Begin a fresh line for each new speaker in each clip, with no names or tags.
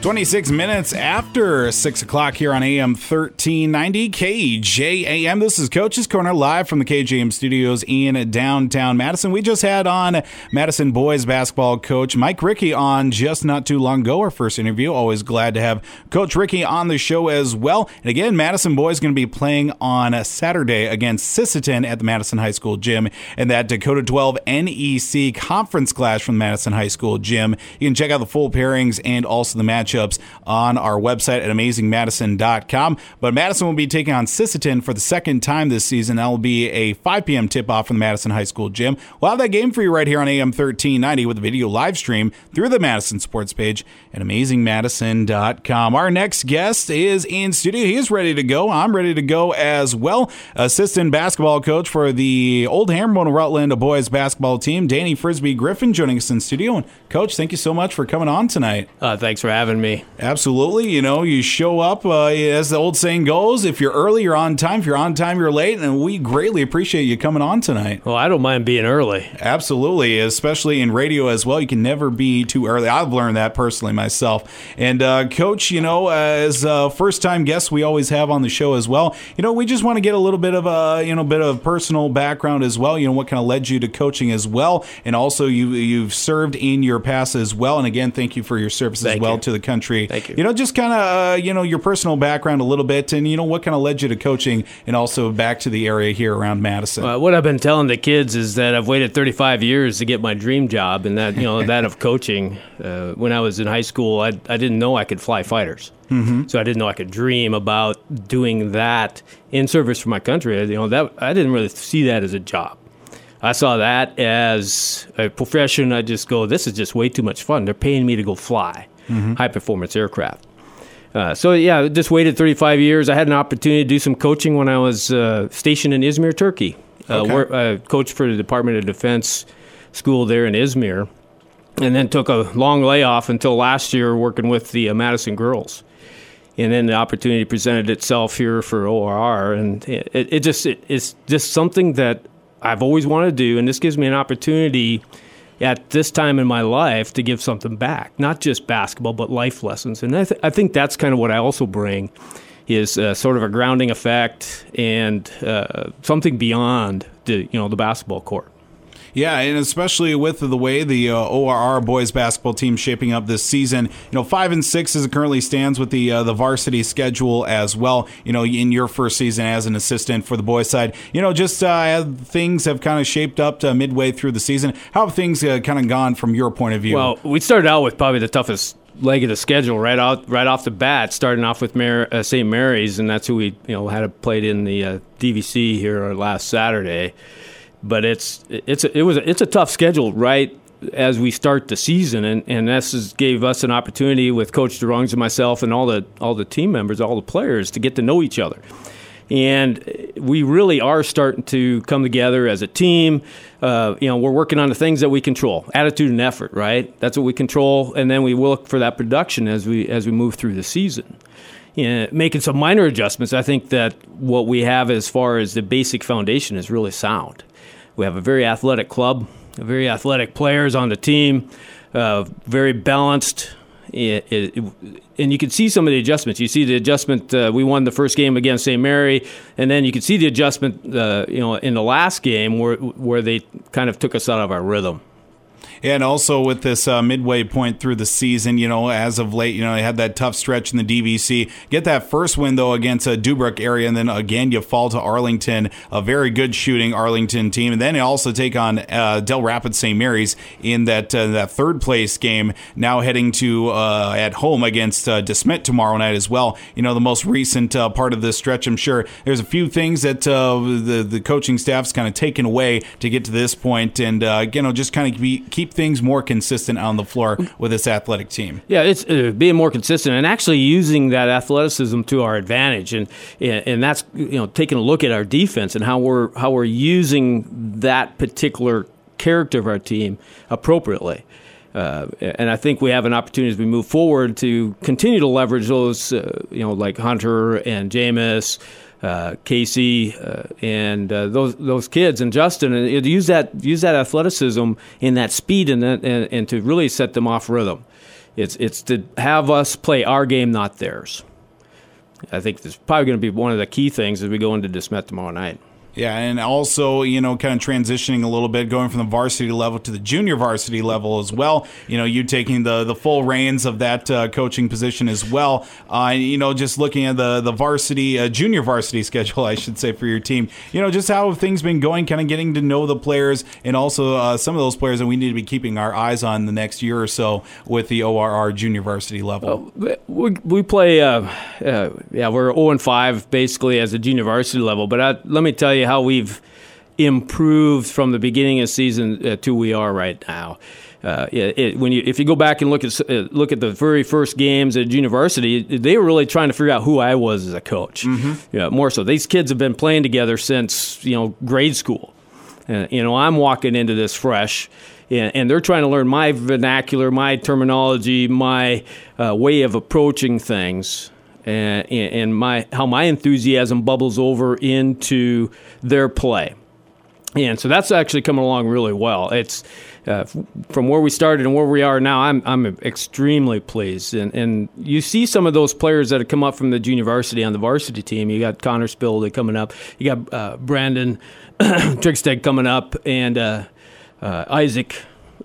26 minutes after 6 o'clock here on AM 1390 KJAM. This is Coach's Corner live from the KJAM studios in downtown Madison. We just had on Madison boys basketball coach Mike Rickey on just not too long ago, our first interview. Always glad to have Coach Rickey on the show as well. And again, Madison boys going to be playing on Saturday against Sisseton at the Madison High School gym and that Dakota 12 NEC conference clash from the Madison High School gym. You can check out the full pairings and also the matchups on our website at amazingmadison.com. But Madison will be taking on Sisseton for the second time this season. That will be a 5 p.m. tip-off from the Madison High School gym. We'll have that game for you right here on AM 1390 with a video live stream through the Madison Sports page at amazingmadison.com. Our next guest is in studio. He is ready to go. I'm ready to go as well. Assistant basketball coach for the Old Hammer Rutland boys basketball team, Danny Frisbee Griffin, joining us in studio. And Coach, thank you so much for coming on tonight.
Thanks for having me.
Absolutely. You know, you show up, as the old saying goes, if you're early, you're on time. If you're on time, you're late. And we greatly appreciate you coming on tonight.
Well, I don't mind being early.
Absolutely. Especially in radio as well. You can never be too early. I've learned that personally myself. And Coach, you know, as first-time guests we always have on the show as well, you know, we just want to get a little bit of a personal background as well. You know, what kind of led you to coaching as well. And also you've served in your past as well. And again, thank you for your service as well to the country.
Thank you.
You know, just kind of, your personal background a little bit and, you know, what kind of led you to coaching and also back to the area here around Madison.
What I've been telling the kids is that I've waited 35 years to get my dream job, and that, that of coaching. When I was in high school, I didn't know I could fly fighters. Mm-hmm. So I didn't know I could dream about doing that in service for my country. That I didn't really see that as a job. I saw that as a profession. I just go, this is just way too much fun. They're paying me to go fly high-performance aircraft. Just waited 35 years. I had an opportunity to do some coaching when I was stationed in Izmir, Turkey. Where I coached for the Department of Defense school there in Izmir, and then took a long layoff until last year working with the Madison girls. And then the opportunity presented itself here for ORR, and it's just something that I've always wanted to do, and this gives me an opportunity at this time in my life to give something back, not just basketball, but life lessons. And I think that's kind of what I also bring, is sort of a grounding effect and something beyond the basketball court.
Yeah, and especially with the way the ORR boys basketball team shaping up this season, 5-6 as it currently stands with the varsity schedule as well. In your first season as an assistant for the boys side, things have kind of shaped up to midway through the season. How have things kind of gone from your point of view?
Well, we started out with probably the toughest leg of the schedule right off the bat, starting off with St. Mary's, and that's who we had played in the DVC here last Saturday. But it's a tough schedule right as we start the season, and this gave us an opportunity with Coach DeRungs and myself and all the team members, all the players, to get to know each other. And we really are starting to come together as a team. We're working on the things that we control, attitude and effort, right? That's what we control, and then we look for that production as we move through the season. Making some minor adjustments. I think that what we have as far as the basic foundation is really sound. We have a very athletic club, very athletic players on the team, very balanced. And you can see some of the adjustments. You see the adjustment, we won the first game against St. Mary, and then you can see the adjustment in the last game where they kind of took us out of our rhythm.
And also with this midway point through the season, as of late, they had that tough stretch in the DVC. Get that first win, though, against a Dubrook area, and then again you fall to Arlington, a very good shooting Arlington team. And then you also take on Del Rapids St. Mary's in that third place game, now heading to at home against DeSmet tomorrow night as well. The most recent part of this stretch, I'm sure there's a few things that the coaching staff's kind of taken away to get to this point, and just kind of keep things more consistent on the floor with this athletic team.
Yeah, it's being more consistent and actually using that athleticism to our advantage, and that's taking a look at our defense and how we're using that particular character of our team appropriately. And I think we have an opportunity as we move forward to continue to leverage those, like Hunter and Jameis, Casey, and those kids, and Justin, and use that athleticism and that speed and to really set them off rhythm. It's to have us play our game, not theirs. I think that's probably going to be one of the key things as we go into DeSmet tomorrow night.
Yeah, and also, kind of transitioning a little bit, going from the varsity level to the junior varsity level as well. You taking the full reins of that coaching position as well. Just looking at the varsity, junior varsity schedule, I should say, for your team. Just how have things been going, kind of getting to know the players, and also some of those players that we need to be keeping our eyes on the next year or so with the ORR junior varsity level.
We play, we're 0-5 basically as a junior varsity level, but let me tell you how we've improved from the beginning of the season to we are right now. If you go back and look at the very first games at junior varsity, they were really trying to figure out who I was as a coach. Mm-hmm. Yeah, more so. These kids have been playing together since grade school. I'm walking into this fresh, and they're trying to learn my vernacular, my terminology, my way of approaching things. And how my enthusiasm bubbles over into their play. And so that's actually coming along really well. It's from where we started and where we are now, I'm extremely pleased. And you see some of those players that have come up from the junior varsity on the varsity team. You got Connor Spilde coming up. You got Brandon Trigstad coming up, and Isaac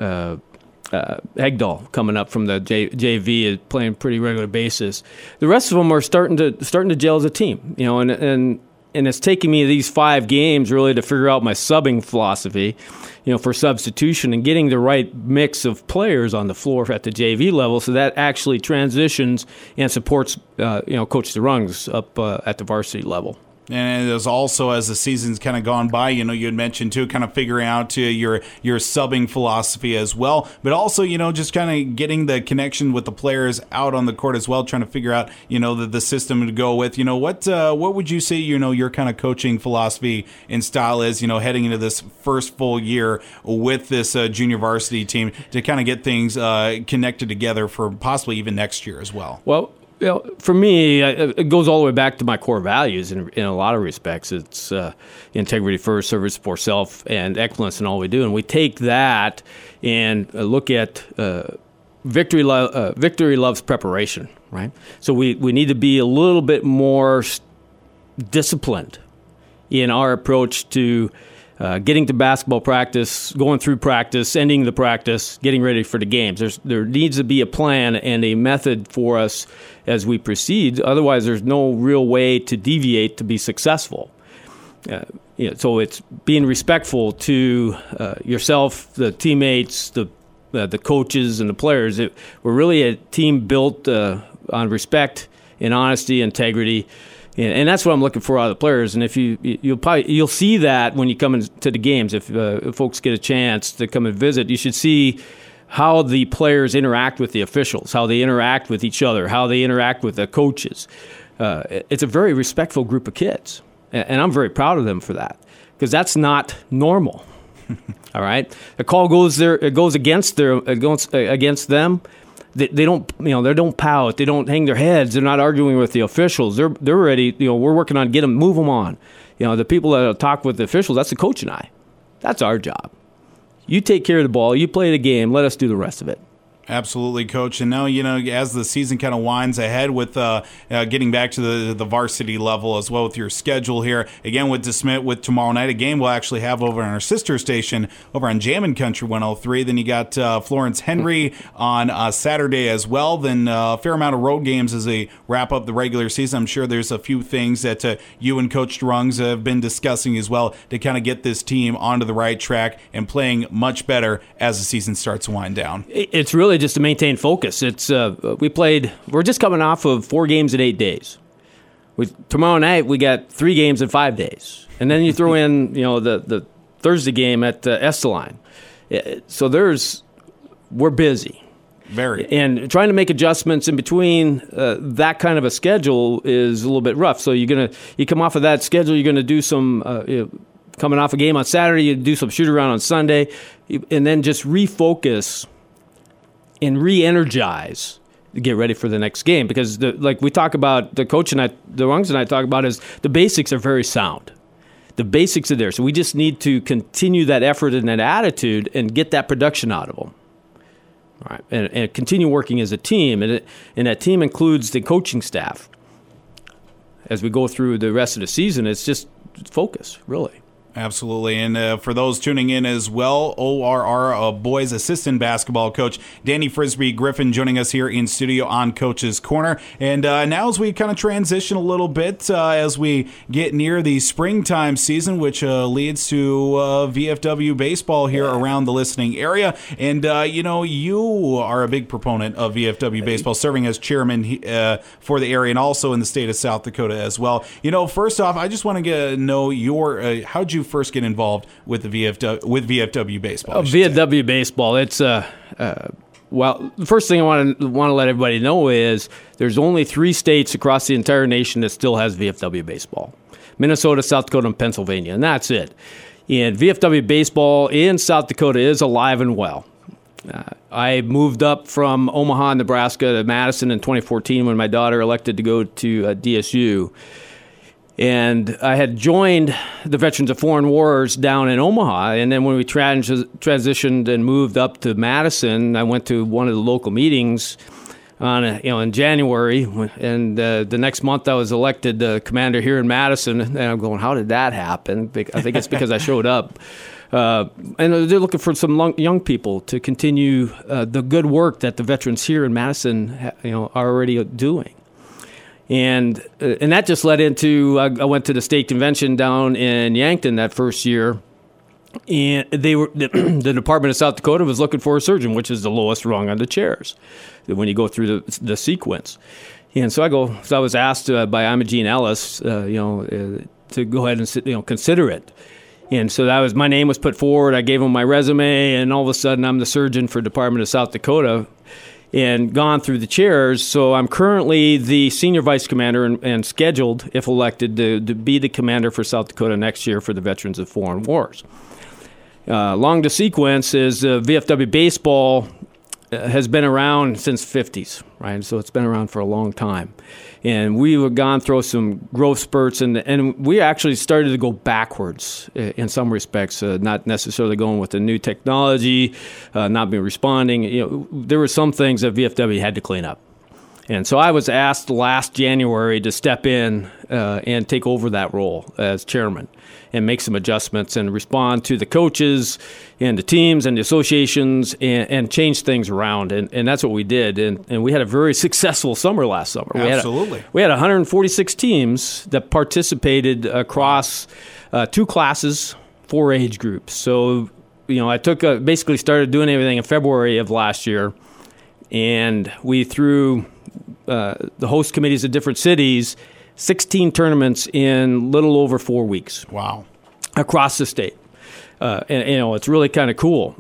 Hegdahl coming up from the JV, playing pretty regular basis. The rest of them are starting to gel as a team, and it's taking me these 5 games really to figure out my subbing philosophy, for substitution and getting the right mix of players on the floor at the JV level, so that actually transitions and supports, Coach DeRungs up at the varsity level.
And there's also, as the season's kind of gone by, you had mentioned too, kind of figuring out your subbing philosophy as well, but also, just kind of getting the connection with the players out on the court as well, trying to figure out, the system to go with. What would you say, your kind of coaching philosophy and style is, heading into this first full year with this junior varsity team to kind of get things connected together for possibly even next year as well?
Well, for me, it goes all the way back to my core values in a lot of respects. It's integrity first, service for self, and excellence in all we do. And we take that and look at victory loves preparation, right? So we need to be a little bit more disciplined in our approach to getting to basketball practice, going through practice, ending the practice, getting ready for the games. There needs to be a plan and a method for us as we proceed. Otherwise, there's no real way to deviate to be successful. So it's being respectful to yourself, the teammates, the coaches, and the players. We're really a team built on respect and honesty, integrity. And that's what I'm looking for out of the players. And if you'll see that when you come into the games. If folks get a chance to come and visit, you should see how the players interact with the officials, how they interact with each other, how they interact with the coaches. It's a very respectful group of kids, and I'm very proud of them for that, because that's not normal. All right, the call goes there. It goes against them. They don't pout. They don't hang their heads. They're not arguing with the officials. They're ready. We're working on move them on. The people that talk with the officials, that's the coach and I. That's our job. You take care of the ball. You play the game. Let us do the rest of it.
Absolutely, Coach. And now, as the season kind of winds ahead with getting back to the varsity level as well with your schedule here, again with DeSmet with tomorrow night, a game we'll actually have over on our sister station over on Jammin' Country 103. Then you got Florence Henry on Saturday as well. Then a fair amount of road games as they wrap up the regular season. I'm sure there's a few things that you and Coach DeRungs have been discussing as well to kind of get this team onto the right track and playing much better as the season starts to wind down.
It's really just to maintain focus. It's we're just coming off of 4 games in 8 days. Tomorrow night we got 3 games in 5 days, and then you throw in the Thursday game at Esteline. So we're busy.
Very. And
trying to make adjustments in between that kind of a schedule is a little bit rough. So you come off of that schedule, you're going to do some coming off a game on Saturday, you do some shoot around on Sunday, and then just refocus and re-energize to get ready for the next game. Because like we talk about, the coach and the Rungs and I talk about, is the basics are very sound. The basics are there. So we just need to continue that effort and that attitude and get that production out of them. All right, and continue working as a team, and that team includes the coaching staff. As we go through the rest of the season, it's just focus, really.
Absolutely. And for those tuning in as well, ORR boys assistant basketball coach Danny Frisbee Griffin joining us here in studio on Coach's Corner. And now as we kind of transition a little bit, as we get near the springtime season, which leads to VFW baseball here around the listening area. And, you are a big proponent of VFW baseball, serving as chairman for the area and also in the state of South Dakota as well. First off, I just want to know how'd you first get involved with the VFW baseball?
VFW baseball. It's well, the first thing I want to let everybody know is there's only 3 states across the entire nation that still has VFW baseball: Minnesota, South Dakota, and Pennsylvania, and that's it. And VFW baseball in South Dakota is alive and well. I moved up from Omaha, Nebraska to Madison in 2014 when my daughter elected to go to DSU. And I had joined the Veterans of Foreign Wars down in Omaha, and then when we transitioned and moved up to Madison, I went to one of the local meetings in January, and the next month I was elected commander here in Madison. And I'm going, how did that happen? I think it's because I showed up. And they're looking for some young people to continue the good work that the veterans here in Madison, are already doing. And that just led into I went to the state convention down in Yankton that first year, and the Department of South Dakota was looking for a surgeon, which is the lowest rung on the chairs when you go through the sequence. And so I was asked by Imogene Ellis, to go ahead and consider it. And so my name was put forward. I gave them my resume, and all of a sudden I'm the surgeon for Department of South Dakota. And gone through the chairs. So I'm currently the senior vice commander and scheduled, if elected, to be the commander for South Dakota next year for the Veterans of Foreign Wars. Along the sequence is VFW baseball has been around since the 50s, right? So it's been around for a long time. And we've gone through some growth spurts, and we actually started to go backwards in some respects, not necessarily going with the new technology, not been responding. There were some things that VFW had to clean up. And so I was asked last January to step in and take over that role as chairman and make some adjustments and respond to the coaches and the teams and the associations and change things around. And that's what we did. And we had a very successful summer last summer.
Absolutely.
We had 146 teams that participated across 2 classes, 4 age groups. So, I basically started doing everything in February of last year. And we threw the host committees of different cities 16 tournaments in little over 4 weeks.
Wow.
Across the state. And it's really kind of cool.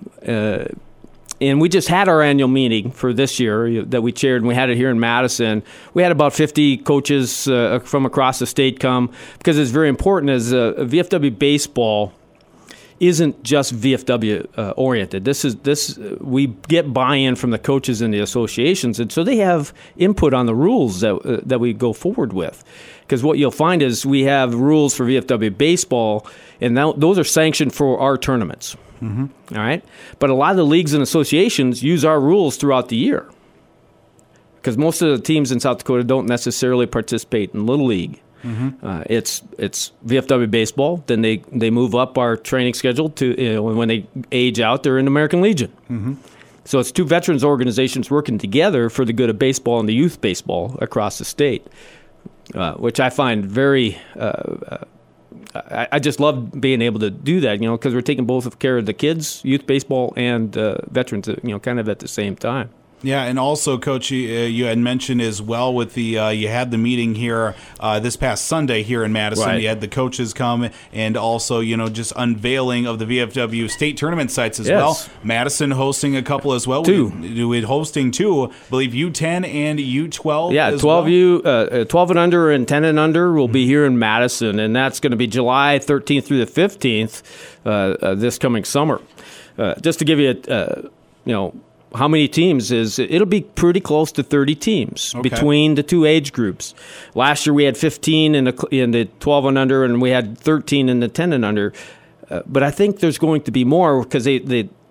And we just had our annual meeting for this year that we chaired, and we had it here in Madison. We had about 50 coaches from across the state come, because it's very important as VFW baseball isn't just VFW oriented. We get buy-in from the coaches and the associations, and so they have input on the rules that we go forward with. Because what you'll find is we have rules for VFW baseball, and those are sanctioned for our tournaments. Mm-hmm. All right, but a lot of the leagues and associations use our rules throughout the year, because most of the teams in South Dakota don't necessarily participate in Little League. Mm-hmm. It's VFW baseball. Then they move up our training schedule to when they age out, they're in American Legion. Mm-hmm. So it's 2 veterans organizations working together for the good of baseball and the youth baseball across the state, which I find very. I just love being able to do that, because we're taking both of care of the kids, youth baseball, and veterans, kind of at the same time.
Yeah, and also, Coach, you had mentioned as well with the you had the meeting here this past Sunday here in Madison. Right. You had the coaches come, and also just unveiling of the VFW state tournament sites as well. Madison hosting a couple as well.
2.
We're hosting 2, I believe U10 and U12.
Yeah, 12 and under and 10 and under will be here in Madison, and that's going to be July 13th through the 15th this coming summer. Just to give you how many teams it'll be pretty close to 30 teams between the 2 age groups. Last year we had 15 in the 12 and under, and we had 13 in the 10 and under. But I think there's going to be more, because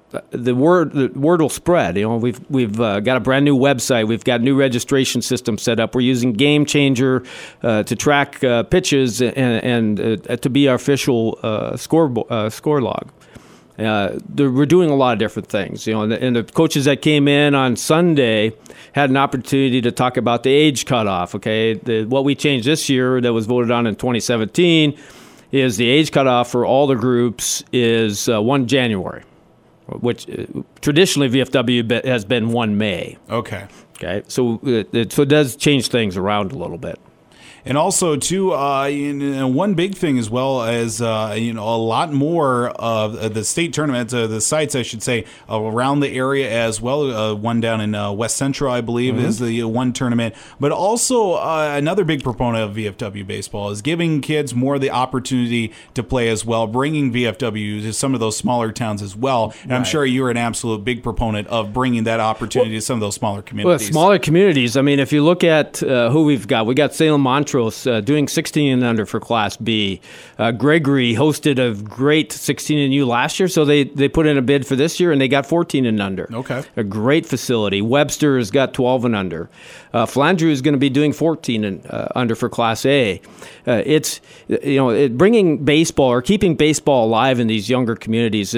the word will spread. We've got a brand new website. We've got new registration system set up. We're using Game Changer to track pitches and to be our official score log. We're doing a lot of different things. And the coaches that came in on Sunday had an opportunity to talk about the age cutoff. Okay, what we changed this year that was voted on in 2017 is the age cutoff for all the groups is 1 January. Which traditionally VFW has been 1 May.
Okay.
So it does change things around a little bit.
And also, too, one big thing as well as, a lot more of the state tournaments, the sites, I should say, around the area as well. One down in West Central, I believe, is the one tournament. But also, another big proponent of VFW baseball is giving kids more the opportunity to play as well, bringing VFW to some of those smaller towns as well. And I'm sure you're an absolute big proponent of bringing that opportunity to some of those smaller communities.
Well, smaller communities, I mean, if you look at who we got Salem Montrose doing 16 and under for Class B. Gregory hosted a great 16 and U last year, so they put in a bid for this year, and they got 14 and under.
Okay.
A great facility. Webster has got 12 and under. Flandreau is going to be doing 14 and under for Class A. It's bringing baseball or keeping baseball alive in these younger communities.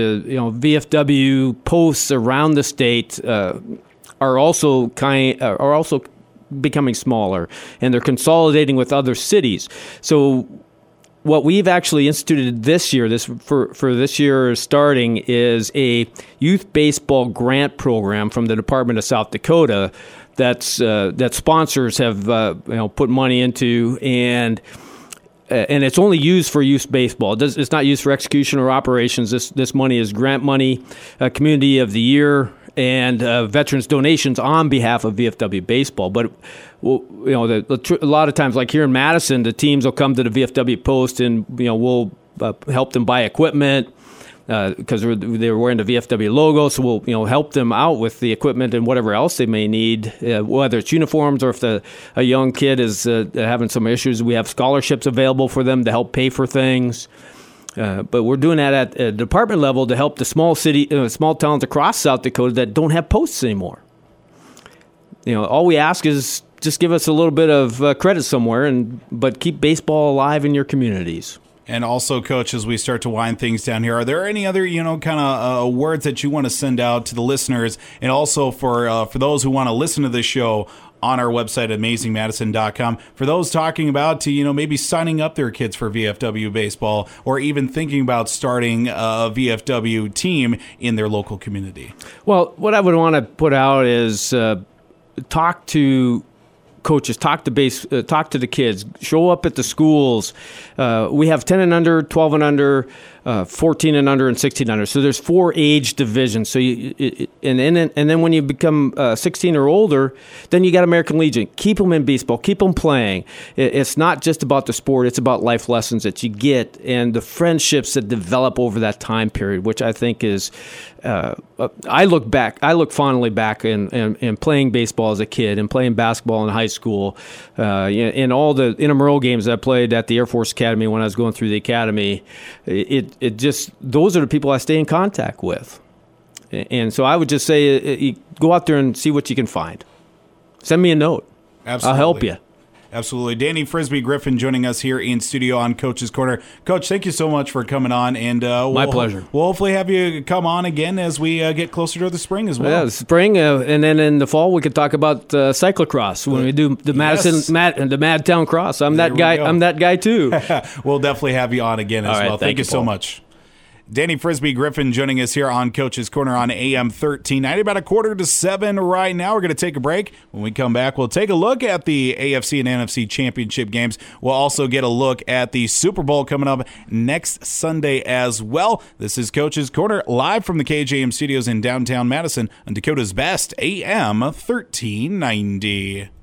VFW posts around the state are also becoming smaller, and they're consolidating with other cities. So what we've actually instituted this year, for this year starting, is a youth baseball grant program from the Department of South Dakota that sponsors have put money into, and it's only used for youth baseball. It's not used for execution or operations. This money is grant money, Community of the Year, and veterans donations on behalf of VFW baseball. But a lot of times, like here in Madison, the teams will come to the VFW post, and we'll help them buy equipment because they're wearing the VFW logo. So we'll help them out with the equipment and whatever else they may need, whether it's uniforms or if a young kid is having some issues. We have scholarships available for them to help pay for things. But we're doing that at a department level to help the small towns across South Dakota that don't have posts anymore. All we ask is just give us a little bit of credit somewhere, but keep baseball alive in your communities.
And also, Coach, as we start to wind things down here, are there any other, kind of words that you want to send out to the listeners, and also for those who want to listen to this show on our website at amazingmadison.com, for those talking about maybe signing up their kids for VFW baseball, or even thinking about starting a VFW team in their local community? Well,
what I would want to put out is talk to coaches, talk to the kids, show up at the schools. We have 10 and under, 12 and under, 14 and under, and 16 under. So there's 4 age divisions. So and then when you become 16 or older, then you got American Legion. Keep them in baseball. Keep them playing. It's not just about the sport. It's about life lessons that you get and the friendships that develop over that time period, which I think is. I look fondly back in playing baseball as a kid and playing basketball in high school, in all the intramural games I played at the Air Force Academy when I was going through the academy. It just, those are the people I stay in contact with. And so I would just say, go out there and see what you can find. Send me a note.
Absolutely.
I'll help you.
Absolutely. Danny Frisbee-Griffin joining us here in studio on Coach's Corner. Coach, thank you so much for coming on. And
my pleasure.
We'll hopefully have you come on again as we get closer to the spring as well.
Yeah, spring, and then in the fall we could talk about cyclocross when we do the Madison the Madtown Cross. I'm that guy. I'm that guy too.
We'll definitely have you on again as well. Thank you so much. Danny Frisbee-Griffin joining us here on Coach's Corner on AM 1390. About 6:45 right now. We're going to take a break. When we come back, we'll take a look at the AFC and NFC championship games. We'll also get a look at the Super Bowl coming up next Sunday as well. This is Coach's Corner, live from the KJM studios in downtown Madison on Dakota's Best, AM 1390.